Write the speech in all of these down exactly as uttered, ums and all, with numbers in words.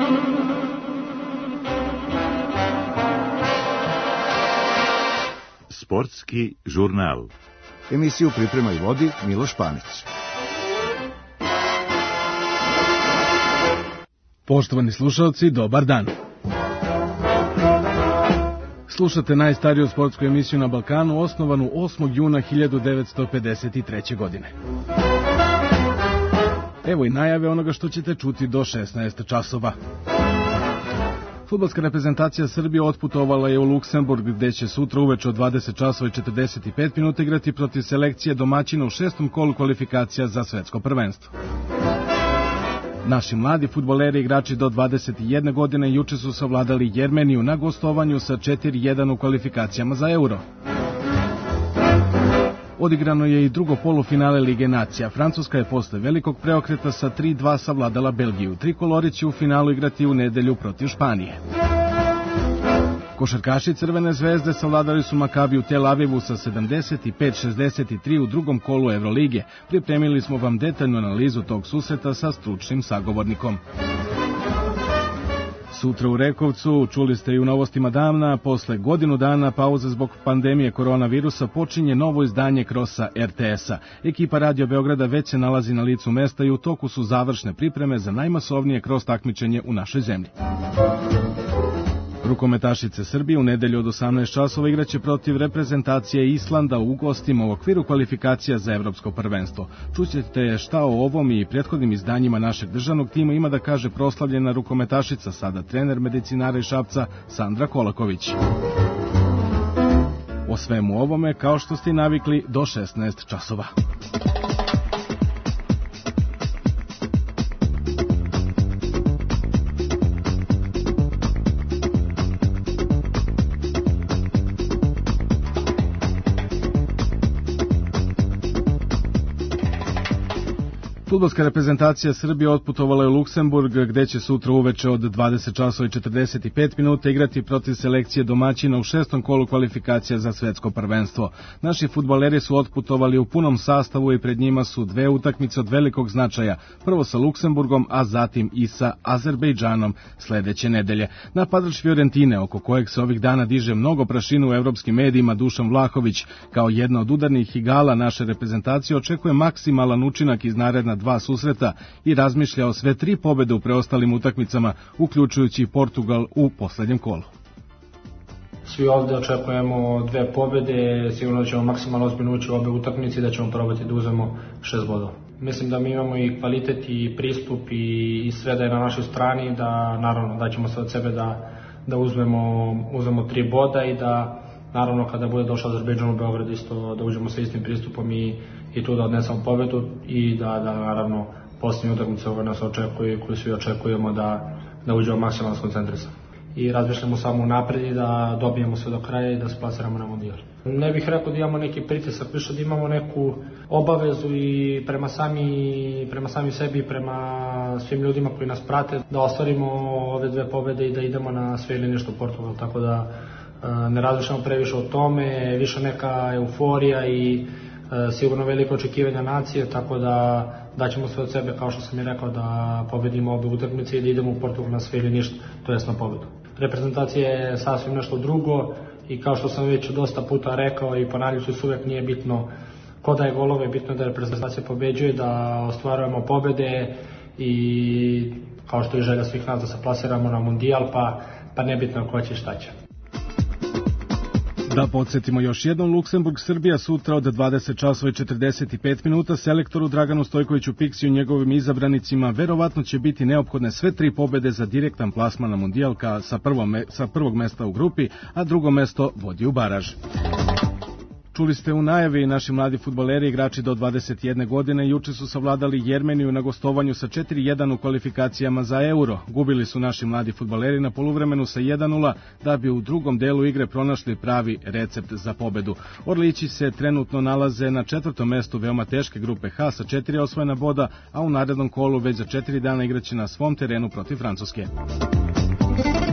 Sportski žurnal. Emisiju priprema i vodi Miloš Panić. Poštovani slušalci, dobar dan. Slušate najstariju sportsku emisiju na Balkanu, osnovanu osmog juna hiljadu devetsto pedeset treće. godine. Evo i najave onoga što ćete čuti do šesnaest časova. Fudbalska reprezentacija Srbije otputovala je u Luksemburg, gde će sutra uveče od dvadeset časova i četrdeset pet minuta igrati protiv selekcije domaćina u šestom kolu kvalifikacija za svetsko prvenstvo. Naši mladi fudbaleri igrači do dvadeset jedne godine juče su savladali Jermeniju na gostovanju sa četiri jedan u kvalifikacijama za Euro. Odigrano je i drugo polufinale Lige nacija. Francuska je posle velikog preokreta sa tri dva savladala Belgiju. Trikolori će u finalu igrati u nedelju protiv Španije. Košarkaši Crvene zvezde savladali su Makabi u Tel Avivu sa sedamdeset pet šezdeset tri u drugom kolu Evrolige. Pripremili smo vam detaljnu analizu tog susreta sa stručnim sagovornikom. Sutra u Rekovcu, čuli ste i u novostima davna, posle godinu dana pauze zbog pandemije koronavirusa počinje novo izdanje krosa er te es-a. Ekipa Radio Beograda već se nalazi na licu mesta i u toku su završne pripreme za najmasovnije kros takmičenje u našoj zemlji. Rukometašice Srbije u nedelju od osamnaest časova igraće protiv reprezentacije Islanda u gostima u okviru kvalifikacija za evropsko prvenstvo. Čućete šta o ovom i prethodnim izdanjima našeg državnog tima ima da kaže proslavljena rukometašica, sada trener medicinara iz Šapca, Sandra Kolaković. O svemu ovome, kao što ste navikli, do šesnaest časova. Fudbalska reprezentacija Srbije otputovala je u Luksemburg, gde će sutra uveče od dvadeset časova i četrdeset pet minuta igrati protiv selekcije domaćina u šestom kolu kvalifikacija za svetsko prvenstvo. Naši fudbaleri su otputovali u punom sastavu i pred njima su dve utakmice od velikog značaja, prvo sa Luksemburgom, a zatim i sa Azerbejdžanom sledeće nedelje. Napadač Fiorentine, oko kojeg se ovih dana diže mnogo prašinu u evropskim medijima, Dušan Vlahović, kao jedna od udarnih igala naše reprezentacije, očekuje maksimalan učinak iz naredna dva susreta i razmišlja o sve tri pobede u preostalim utakmicama, uključujući Portugal u poslednjem kolu. Svi ovde očekujemo dve pobede, sigurno da ćemo maksimalno ozbiljno ući u obe utakmice i da ćemo probati da uzmemo šest bodova. Mislim da mi imamo i kvalitet i pristup i, i sve da je na našoj strani, da naravno da ćemo se od sebe da, da uzmemo, uzmemo tri boda i da naravno kada bude došao Azerbejdžan u Beograd isto da uđemo sa istim pristupom i, i tu da odnesemo pobedu i da, da naravno posljednje utakmice ove nas očekuje, koju svi očekujemo da, da uđemo maksimalno skoncentrisani. I razmišljamo samo napred i da dobijemo sve do kraja i da se plasiramo na mundijal. Ne bih rekao da imamo neki pritisak, više da imamo neku obavezu i prema sami, prema sami sebi i prema svim ljudima koji nas prate da ostvarimo ove dve pobede i da idemo na sve ili nešto u Portugal, tako da ne razmišljamo previše o tome, više neka euforija i e, sigurno veliko očekivanja nacije, tako da daćemo sve od sebe, kao što sam i rekao, da pobedimo obe utakmice i da idemo u Portugal na sve ili ništa, to jest na pobedu. Reprezentacija je sasvim nešto drugo i kao što sam već dosta puta rekao i ponavljam se, uvek nije bitno ko daje golove, bitno da reprezentacija pobeđuje, da ostvarujemo pobede i kao što je želja svih nas da se plasiramo na mundijal, pa, pa nebitno ko će šta će. Da podsjetimo još jednom, Luksemburg Srbija sutra od dvadeset časova i četrdeset pet minuta. Selektoru Draganu Stojkoviću Piksi i njegovim izabranicima verovatno će biti neophodne sve tri pobede za direktan plasman na mundijalka sa, sa prvog mesta u grupi, a drugo mesto vodi u baraž. Čuli ste u najavi, naši mladi fudbaleri igrači do dvadeset jedne godine juče su savladali Jermeniju na gostovanju sa četiri jedan u kvalifikacijama za Euro. Gubili su naši mladi fudbaleri na poluvremenu sa jedan nula da bi u drugom delu igre pronašli pravi recept za pobedu. Orlići se trenutno nalaze na četvrtom mestu veoma teške grupe H sa četiri osvojena boda, a u narednom kolu već za četiri dana igraće na svom terenu protiv Francuske.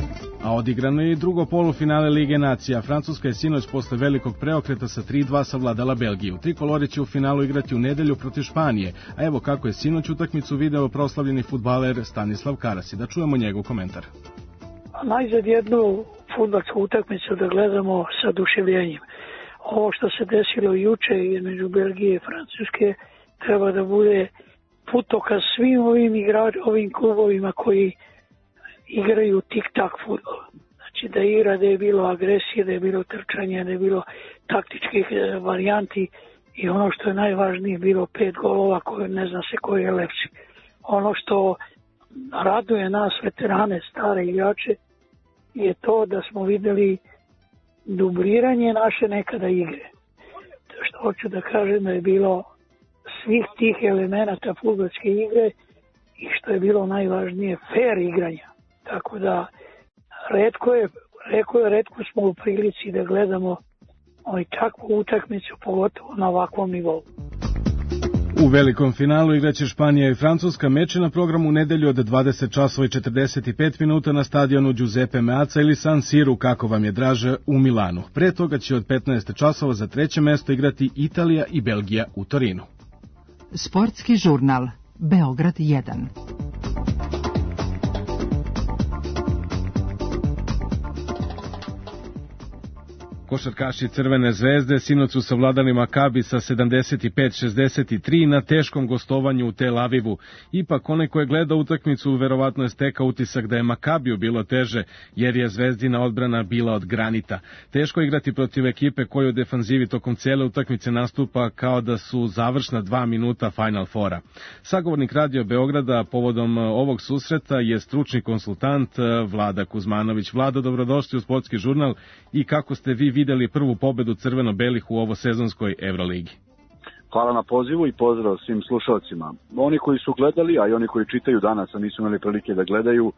A odigrano je i drugo polufinale Lige nacija. Francuska je sinoć posle velikog preokreta sa tri dva savladala Belgiju. Trikolori će u finalu igrati u nedelju protiv Španije, a evo kako je sinoć utakmicu video proslavljeni fudbaler Stanislav Karasi. Da čujemo njegov komentar. Najzad jednu fudbalsku utakmicu da gledamo sa oduševljenjem. Ovo što se desilo juče između Belgije i Francuske treba da bude putokaz svim ovim igračima, ovim klubovima koji igraju tik-tak fudbal. Znači da igra, da je bilo agresije, da je bilo trčanje, da je bilo taktičkih varijanti i ono što je najvažnije bilo pet golova koje ne zna se koji je lepši. Ono što raduje nas veterane, stare igrače je to da smo videli dubliranje naše nekada igre. To što hoću da kažem da je bilo svih tih elemenata fudbalske igre i što je bilo najvažnije fair igranja. Tako da retko je, retko je, retko smo u prilici da gledamo ovaj takvu utakmicu, pogotovo na ovakvom nivou. U velikom finalu igraće Španija i Francuska. Meč je na programu u nedelju od dvadeset časova i četrdeset pet minuta na stadionu Giuseppe Meazza ili San Siru, kako vam je draže, u Milanu. Pre toga će od petnaest časova za treće mesto igrati Italija i Belgija u Torinu. Sportski žurnal Beograd jedan. Košarkaši Crvene zvezde sinoć su savladali Makabi sa sedamdeset pet šezdeset tri na teškom gostovanju u Tel Avivu. Ipak onaj ko je gledao utakmicu verovatno je stekao utisak da je Makabiju bilo teže, jer je Zvezdina odbrana bila od granita. Teško igrati protiv ekipe koja u defanzivi tokom cele utakmice nastupa kao da su završna dva minuta Final Fora. Sagovornik Radio Beograda povodom ovog susreta je stručni konsultant Vlada Kuzmanović. Vlada, dobrodošli u Sportski žurnal i kako ste vi videli prvu pobedu crveno-belih u ovo sezonskoj Evroligi? Hvala na pozivu i pozdrav svim slušalcima. Oni koji su gledali, a i oni koji čitaju danas, a nisu imali prilike da gledaju,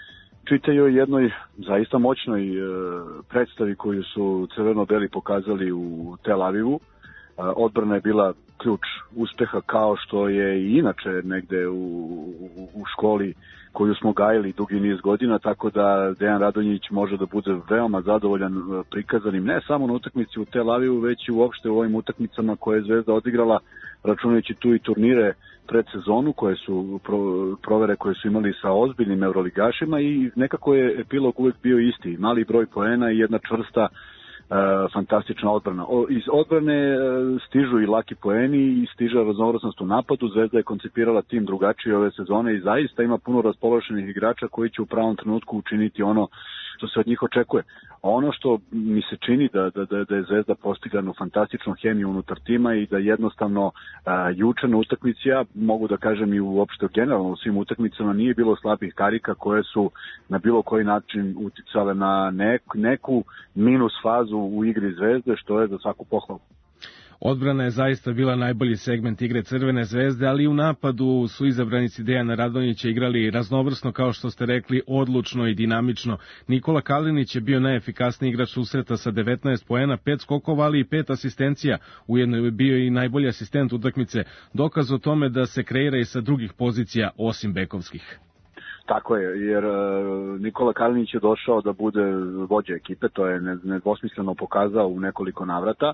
čitaju jednoj zaista moćnoj e, predstavi koju su crveno-beli pokazali u Tel Avivu. E, odbrana je bila ključ uspeha, kao što je i inače negde u, u, u školi koju smo gajili dugi niz godina, tako da Dejan Radonjić može da bude veoma zadovoljan prikazanim ne samo na utakmici u Tel Avivu, već i uopšte u ovim utakmicama koje je Zvezda odigrala, računajući tu i turnire pred sezonu, koje su provere koje su imali sa ozbiljnim evroligašima i nekako je epilog uvek bio isti, mali broj poena i jedna čvrsta Uh, fantastična odbrana. O, iz odbrane uh, stižu i laki poeni i stiže raznovrsnost u napadu. Zvezda je koncipirala tim drugačije ove sezone i zaista ima puno raspoloženih igrača koji će u pravom trenutku učiniti ono što se od njih očekuje. Ono što mi se čini da, da, da je Zvezda postigla fantastičnu hemiju unutar tima i da jednostavno uh, juče na utakmici, ja mogu da kažem i uopšte generalno u svim utakmicama, nije bilo slabih karika koje su na bilo koji način uticale na nek, neku minus fazu u igri Zvezde, što je za svaku pohvalu. Odbrana je zaista bila najbolji segment igre Crvene zvezde, ali i u napadu su izabranici Dejana Radonjića igrali raznovrsno, kao što ste rekli, odlučno i dinamično. Nikola Kalinić je bio najefikasniji igrač susreta sa devetnaest poena, pet skokova, ali i pet asistencija. Ujedno je bio i najbolji asistent utakmice, dokaz o tome da se kreira i sa drugih pozicija osim bekovskih. Tako je, jer Nikola Kalinić je došao da bude vođa ekipe, to je nedvosmisleno pokazao u nekoliko navrata.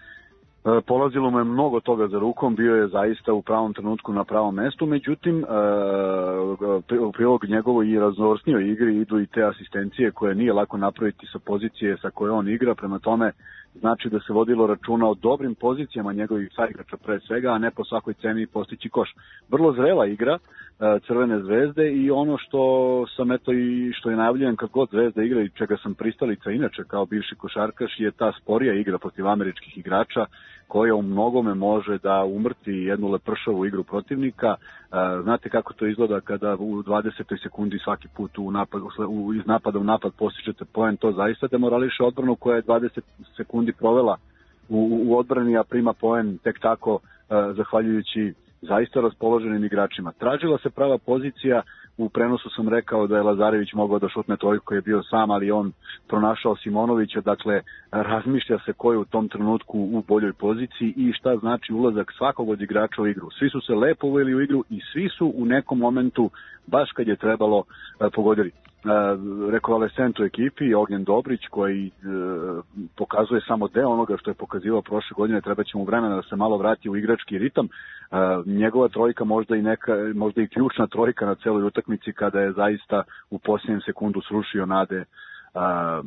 Polazilo mu je mnogo toga za rukom, bio je zaista u pravom trenutku na pravom mestu, međutim u prilog njegovoj i raznovrsnijoj igri idu i te asistencije koje nije lako napraviti sa pozicije sa koje on igra, prema tome znači da se vodilo računa o dobrim pozicijama njegovih saigrača pre svega, a ne po svakoj ceni postići koš. Vrlo zrela igra Crvene zvezde i ono što sam eto i što je najavljujem kad god Zvezda igra i čega sam pristalica inače kao bivši košarkaš je ta sporija igra protiv američkih igrača koja u mnogome može da umrti jednu lepršavu igru protivnika. Znate kako to izgleda kada u dvadesetoj sekundi svaki put u napad, u, iz napada u napad postižete poen, to zaista demorališe odbranu koja je dvadeset sekundi provela u, u odbrani, a prima poen tek tako zahvaljujući zaista raspoloženim igračima. Tražila se prava pozicija, u prenosu sam rekao da je Lazarević mogao da šutne trojku koji je bio sam, ali on pronašao Simonovića, dakle razmišlja se ko je u tom trenutku u boljoj poziciji i šta znači ulazak svakog od igrača u igru. Svi su se lepo uveli u igru i svi su u nekom momentu, baš kad je trebalo, pogodili. rekonvalescent u ekipi, Ognjen Dobrić, koji e, pokazuje samo deo onoga što je pokazivao prošle godine, treba će mu vremena da se malo vrati u igrački ritam. E, njegova trojka možda i neka, možda i ključna trojka na celoj utakmici kada je zaista u posljednjem sekundu srušio nade a,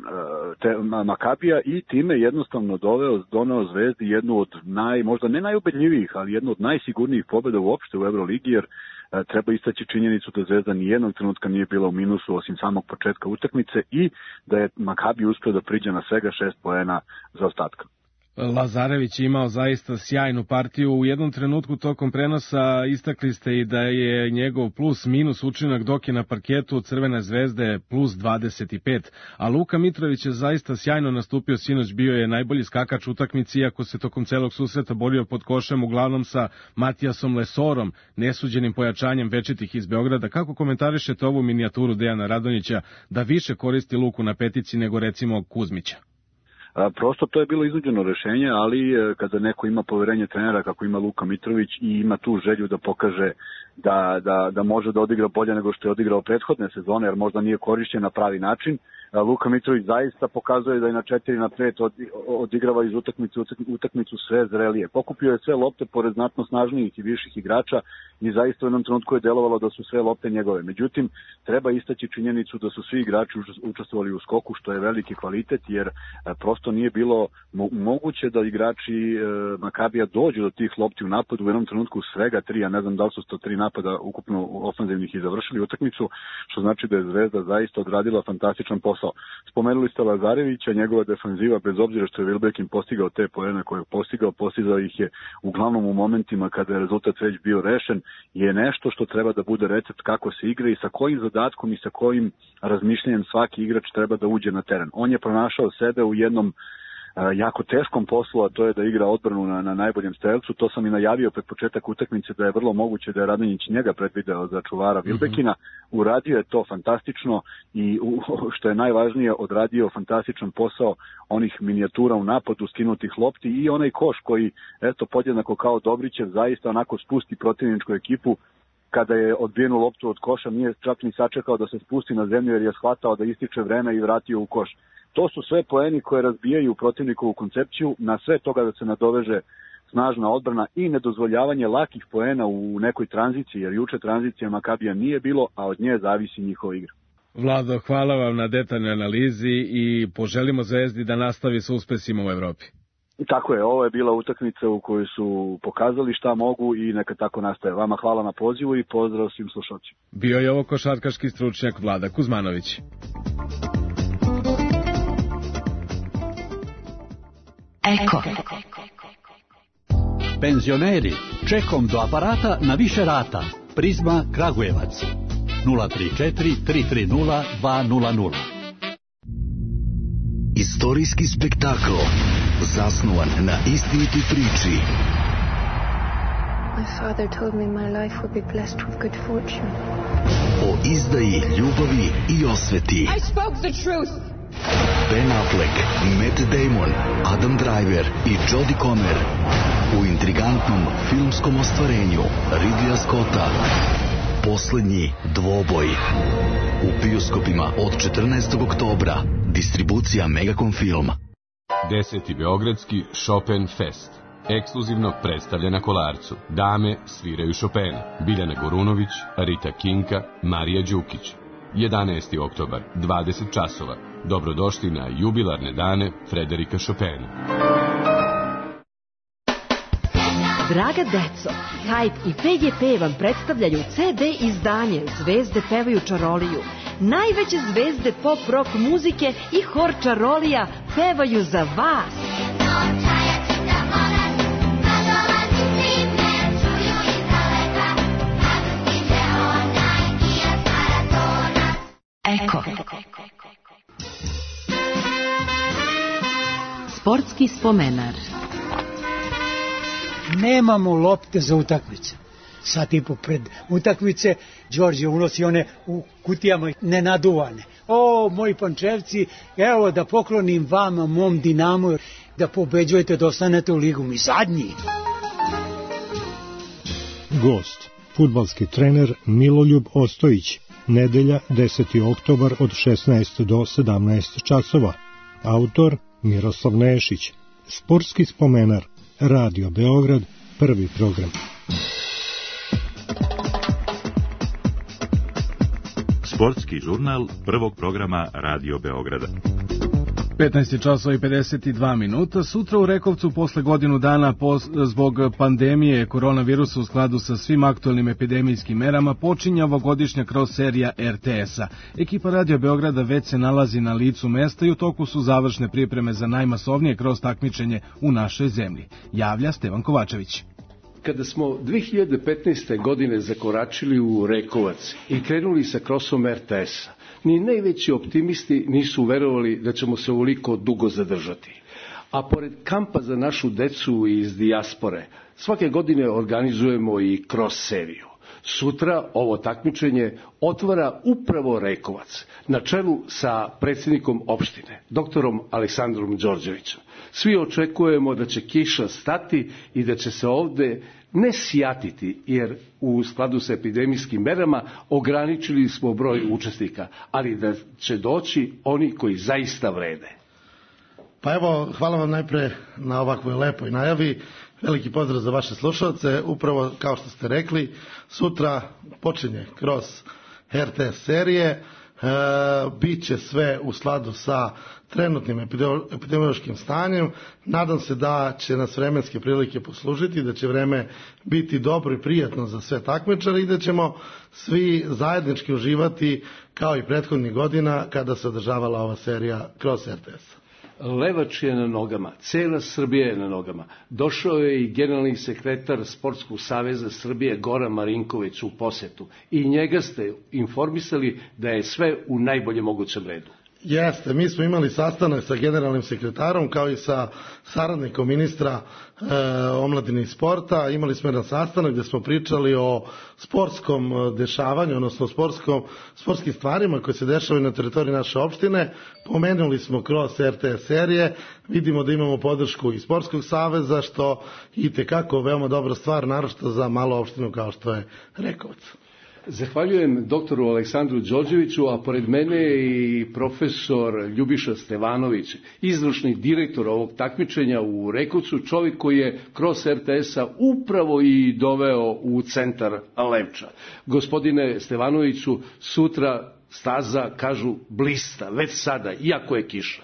a, te, Makabija i time jednostavno doveo, doneo Zvezdi jednu od naj, možda ne najubedljivijih, ali jednu od najsigurnijih pobjeda uopšte u Euroligi, jer a, treba istaći činjenicu da Zvezda nijednog trenutka nije bila u minusu osim samog početka utakmice i da je Makabi uspio da priđe na svega šest poena za ostatka. Lazarević je imao zaista sjajnu partiju. U jednom trenutku tokom prenosa istakli ste i da je njegov plus minus učinak dok je na parketu od Crvene Zvezde plus dvadeset pet, a Luka Mitrović je zaista sjajno nastupio sinoć, bio je najbolji skakač utakmici, iako se tokom celog susreta borio pod košem uglavnom sa Matijasom Lesorom, nesuđenim pojačanjem večitih iz Beograda. Kako komentarišete ovu minijaturu Dejana Radonjića da više koristi Luku na petici nego recimo Kuzmića? Prosto to je bilo iznuđeno rešenje, ali kada neko ima poverenje trenera kako ima Luka Mitrović i ima tu želju da pokaže da, da, da može da odigra bolje nego što je odigrao prethodne sezone, jer možda nije korišćen na pravi način, Luka Mitrović zaista pokazuje da je na četiri na pet od, odigrava iz utakmice utakmicu sve zrelije. Pokupio je sve lopte pored znatno snažnijih i viših igrača i zaista u jednom trenutku je delovalo da su sve lopte njegove. Međutim, treba istaći činjenicu da su svi igrači učestvovali u skoku, što je veliki kvalitet, jer prosto nije bilo moguće da igrači Makabija dođu do tih lopti u napadu. U jednom trenutku svega tri, ja ne znam da li su sto tri napada ukupno ofenzivnih i završili utakmicu, što znači da je Zvezda zaista odradila fantastičan posao. Spomenuli ste Lazarevića, njegova defanziva, bez obzira što je Wilbekin postigao te poene koje je postigao, postigao ih je uglavnom u momentima kada je rezultat već bio rešen, je nešto što treba da bude recept kako se igra i sa kojim zadatkom i sa kojim razmišljanjem svaki igrač treba da uđe na teren. On je pronašao sebe u jednom jako teškom poslu, a to je da igra odbranu na, na najboljem strelcu. To sam i najavio pred početak utakmice da je vrlo moguće da je Radonjić njega predvideo za čuvara Wilbekina. Uradio je to fantastično i u, što je najvažnije, odradio fantastičan posao onih minijatura u napadu, skinutih lopti i onaj koš koji, eto, podjednako kao Dobrićev, zaista onako spusti protivničku ekipu. Kada je odbijenu loptu od koša, nije čak ni sačekao da se spusti na zemlju jer je shvatao da ističe vreme i vratio u koš. To su sve poeni koje razbijaju protivnikovu koncepciju, na sve toga da se nadoveže snažna odbrana i nedozvoljavanje lakih poena u nekoj tranziciji, jer juče tranzicija Makabija nije bilo, a od nje zavisi njihova igra. Vlado, hvala vam na detaljnoj analizi i poželimo Zvezdi da nastavi sa uspesima u Evropi. Tako je, ovo je bila utakmica u kojoj su pokazali šta mogu i neka tako nastaje. Vama hvala na pozivu i pozdrav svim slušalcima. Bio je ovo košarkaški stručnjak Vlada Kuzmanović. Eko. Penzioneri, čekom do aparata na više rata. Prizma Kragujevac. nula tri četiri tri tri nula dva nula nula. Istorijski spektakl zasnovan na istinitoj priči. My father told me my life would be blessed with good fortune. O izdaji, ljubavi i osveti. I spoke the truth. Ben Affleck, Matt Damon, Adam Driver i Jodie Comer u intrigantnom filmskom ostvarenju Ridleya Scotta Poslednji dvoboj. U bioskopima od četrnaestog oktobra. Distribucija Megacom Film. Deseti Beogradski Chopin Fest. Ekskluzivno predstavlja na Kolarcu. Dame sviraju Chopina. Biljana Gorunović, Rita Kinka, Marija Đukić. jedanaesti oktobar, dvadeset časova. Dobrodošli na jubilarne dane Frederika Chopina. Draga deco, Hype i P G P vam predstavljaju C D izdanje Zvezde pevaju Čaroliju. Najveće zvezde pop rock muzike i hor Čarolija pevaju za vas. Eko. Sportski spomenar. Nemamo lopte za utakmice. Sad i pred utakmice Đorđe unosi one u kutijama nenaduvane. O, moji Pančevci, evo da poklonim vama, mom Dinamu, da pobeđujete, da ostanete u ligu. Mi zadnji. Gost, fudbalski trener Miloljub Ostojić. nedelja deseti oktobar od šesnaest do sedamnaest časova. Autor Miroslav Nešić. Sportski spomenar, Radio Beograd, prvi program. Sportski žurnal prvog programa Radio Beograda. petnaest časova i pedeset dva minuta. Sutra u Rekovcu posle godinu dana zbog pandemije koronavirusa u skladu sa svim aktualnim epidemijskim merama počinje ovogodišnja cross serija er te es-a. Ekipa Radio Beograda već se nalazi na licu mesta i u toku su završne pripreme za najmasovnije cross takmičenje u našoj zemlji. Javlja Stevan Kovačević. Kada smo dve hiljade petnaeste. godine zakoračili u Rekovac i krenuli sa crossom er te es-a, ni najveći optimisti nisu verovali da ćemo se ovoliko dugo zadržati. A pored kampa za našu decu iz dijaspore, svake godine organizujemo i cross seriju. Sutra ovo takmičenje otvara upravo Rekovac, na čelu sa predsjednikom opštine, doktorom Aleksandrom Đorđevićem. Svi očekujemo da će kiša stati i da će se ovde ne sjatiti, jer u skladu sa epidemijskim merama ograničili smo broj učesnika, ali da će doći oni koji zaista vrede. Pa evo, hvala vam najpre na ovakvoj lepoj najavi. Veliki pozdrav za vaše slušalce. Upravo kao što ste rekli, sutra počinje cross er te es serije. E, Biće sve u skladu sa trenutnim epidemiološkim stanjem. Nadam se da će nas vremenske prilike poslužiti, da će vreme biti dobro i prijatno za sve takmičare i da ćemo svi zajednički uživati kao i prethodnih godina kada se održavala ova serija cross er te es-a. Levač je na nogama, cela Srbija je na nogama. Došao je i generalni sekretar Sportskog saveza Srbije Goran Marinković u posetu i njega ste informisali da je sve u najboljem mogućem redu. Jeste, mi smo imali sastanak sa generalnim sekretarom kao i sa saradnikom ministra e, omladine i sporta. Imali smo jedan sastanak gdje smo pričali o sportskom dešavanju, odnosno sportskom, sportskim stvarima koje se dešavaju na teritoriji naše opštine. Pomenuli smo cross er te es serije, vidimo da imamo podršku i Sportskog saveza, što i tekako veoma dobra stvar, naročito za malu opštinu kao što je Rekovac. Zahvaljujem doktoru Aleksandru Đorđeviću, a pored mene je i profesor Ljubiša Stevanović, izvršni direktor ovog takmičenja u Rekovcu, čovjek koji je cross er te es-a upravo i doveo u centar Levča. Gospodine Stevanoviću, sutra staza, kažu, blista, već sada, iako je kiša.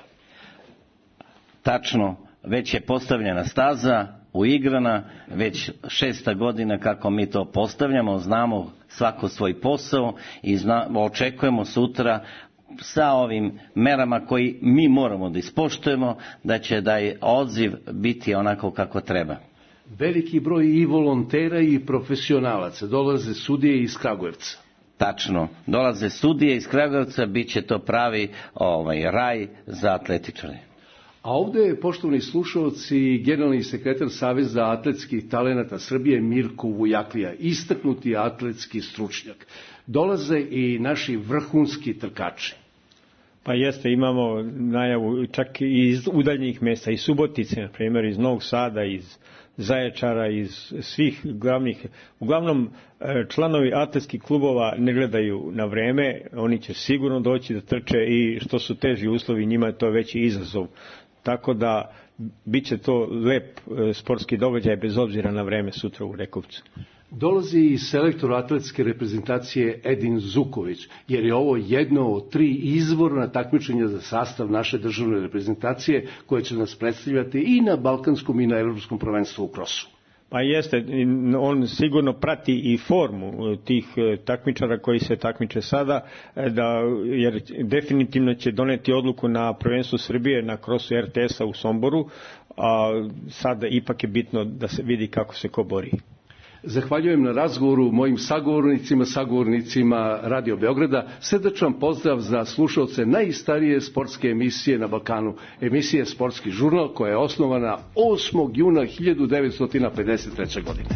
Tačno, već je postavljena staza, uigrana, već šesta godina kako mi to postavljamo, znamo svako svoj posao i zna, očekujemo sutra sa ovim merama koji mi moramo da ispoštujemo, da će da je odziv biti onako kako treba. Veliki broj i volontera i profesionalaca, dolaze sudije iz Kragujevca. Tačno, dolaze sudije iz Kragujevca, bit će to pravi ovaj, raj za atletičare. A ovdje je, poštovani slušalci, generalni sekretar Saveza atletskih talenata Srbije Mirko Vujaklija, istaknuti atletski stručnjak. Dolaze i naši vrhunski trkači. Pa jeste, imamo najavu čak i iz udaljnih mesta, iz Subotice, na primjer, iz Novog Sada, iz Zaječara, iz svih glavnih. Uglavnom, članovi atletskih klubova ne gledaju na vreme, oni će sigurno doći da trče i što su teži uslovi, njima je to veći izazov. Tako da bit će to lep sportski događaj bez obzira na vreme sutra u Rekovcu. Dolazi i selektor atletske reprezentacije Edin Zuković, jer je ovo jedno od tri izvorna takmičenja za sastav naše državne reprezentacije koje će nas predstavljati i na balkanskom i na evropskom prvenstvu u krosu. Pa jeste, on sigurno prati i formu tih takmičara koji se takmiče sada, da, jer definitivno će doneti odluku na prvenstvu Srbije na krosu er te es-a u Somboru, a sada ipak je bitno da se vidi kako se ko bori. Zahvaljujem na razgovoru mojim sagovornicima, sagovornicima Radio Beograda. Srdačan pozdrav za slušalce najstarije sportske emisije na Balkanu, emisije Sportski žurnal, koja je osnovana osmog juna hiljadu devetsto pedeset treće. godine.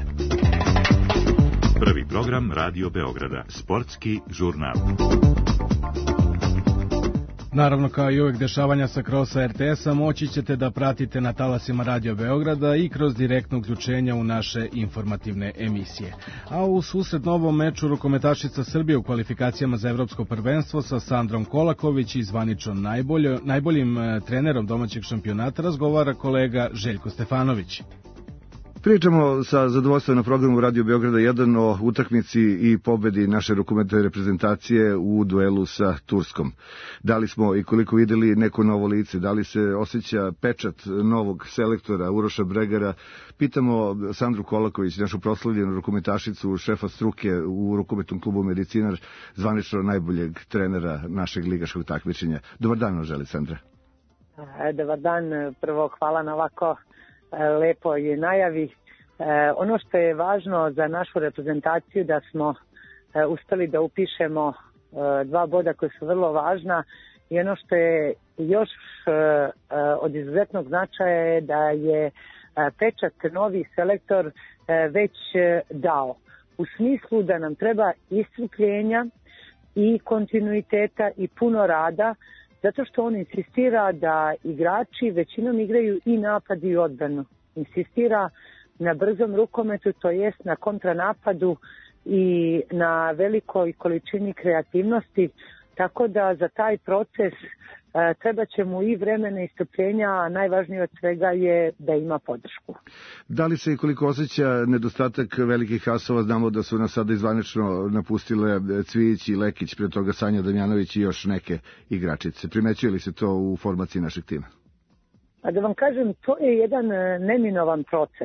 Prvi program Radio Beograda, Sportski žurnal. Naravno, kao i uvek dešavanja sa krosa er te es-a moći ćete da pratite na talasima Radio Beograda i kroz direktno uključenje u naše informativne emisije. A u susret novom meču rukometašica Srbije u kvalifikacijama za evropsko prvenstvo sa Sandrom Kolaković i zvanično najbolj, najboljim trenerom domaćeg šampionata razgovara kolega Željko Stefanović. Pričamo sa zadovoljstvom na programu Radio Beograda jedan o utakmici i pobedi naše rukometne reprezentacije u duelu sa Turskom. Da li smo i koliko videli neko novo lice, da li se osjeća pečat novog selektora Uroša Bregara. Pitamo Sandru Kolaković, našu proslavljenu rukometašicu, šefa struke u rukometnom klubu Medicinar, zvanično najboljeg trenera našeg ligaškog takmičenja. Dobar dan, želi Sandra. Dobar dan, prvo hvala na ovako lepo je najavi. E, ono što je važno za našu reprezentaciju da smo e, uspeli da upišemo e, dva boda koje su vrlo važna i ono što je još e, e, od izuzetnog značaja je da je e, pečat novi selektor e, već e, dao. U smislu da nam treba iscrpljenja i kontinuiteta i puno rada, zato što on insistira da igrači većinom igraju i napad i odbranu. Insistira na brzom rukometu, to jest na kontranapadu i na velikoj količini kreativnosti, tako da za taj proces e, treba će mu i vremena i strpljenja, a najvažnije od svega je da ima podršku. Da li se i koliko osjeća nedostatak velikih asova? Znamo da su nas sada izvanično napustile Cvijić i Lekić, pre toga Sanja Damjanović i još neke igračice. Primećuje li se to u formaciji našeg tima? A da vam kažem, to je jedan neminovan proces.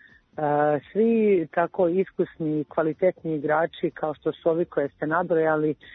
Svi tako iskusni i kvalitetni igrači kao što su ovi koje ste nabrojali e,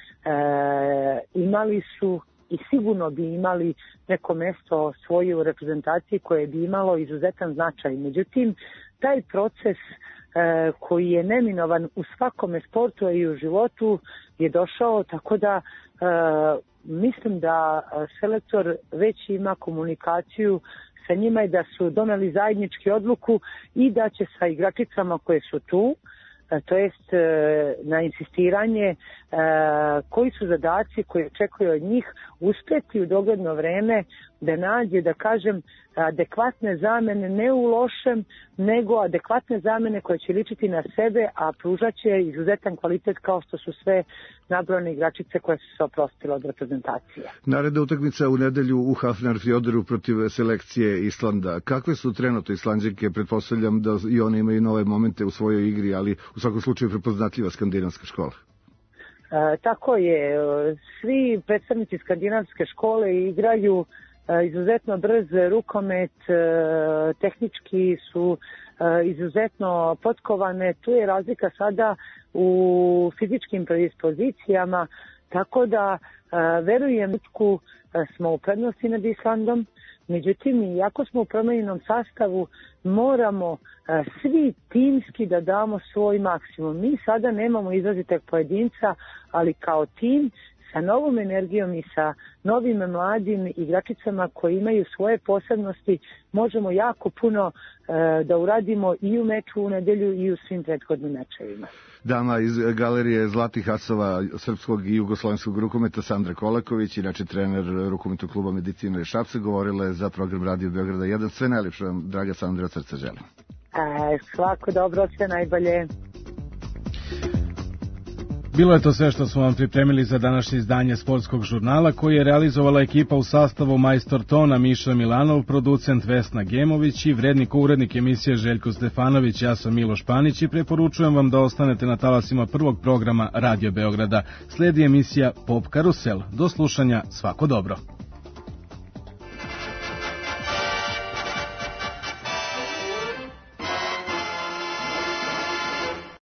imali su i sigurno bi imali neko mesto svoje u reprezentaciji koje bi imalo izuzetan značaj. Međutim, taj proces e, koji je neminovan u svakome sportu i u životu je došao, tako da e, mislim da selektor već ima komunikaciju sa njima i da su doneli zajednički odluku i da će sa igračicama koje su tu, to jest na insistiranje koji su zadaci koji očekuju od njih, uspjeti u dogledno vreme da nađe, da kažem, adekvatne zamene, ne u lošem, nego adekvatne zamene koje će ličiti na sebe, a pružat će izuzetan kvalitet kao što su sve nabrojane igračice koje su se oprostile od reprezentacije. Naredna utakmica u nedelju u Hafnarfjordu protiv selekcije Islanda. Kakve su trenutno Islanđanke? Pretpostavljam da i one imaju nove momente u svojoj igri, ali u svakom slučaju prepoznatljiva skandinavska škola. E, tako je. Svi predstavnici skandinavske škole igraju izuzetno brz rukomet, tehnički su izuzetno potkovane. Tu je razlika sada u fizičkim predispozicijama, tako da verujem da smo u prednosti nad Islandom. Međutim, iako smo u promenjenom sastavu, moramo svi timski da damo svoj maksimum. Mi sada nemamo izrazitog pojedinca, ali kao tim sa novom energijom i sa novim mladim igračicama koji imaju svoje posebnosti možemo jako puno e, da uradimo i u meču u nedelju i u svim prethodnim mečevima. Dama iz galerije Zlatih asova srpskog i jugoslovenskog rukometa Sandra Kolaković, inače trener rukometnog kluba Medicina i Šapca, govorila je za program Radio Beograda jedan. Sve najljepše vam, draga Sandra, od srca želim. E, svako dobro, sve najbolje. Bilo je to sve što smo vam pripremili za današnje izdanje sportskog žurnala, koji je realizovala ekipa u sastavu majstor tona Miša Milanov, producent Vesna Gemović i vrednik urednik emisije Željko Stefanović. Ja sam Miloš Panić i preporučujem vam da ostanete na talasima prvog programa Radio Beograda. Slijedi emisija Pop Karusel. Do slušanja, svako dobro.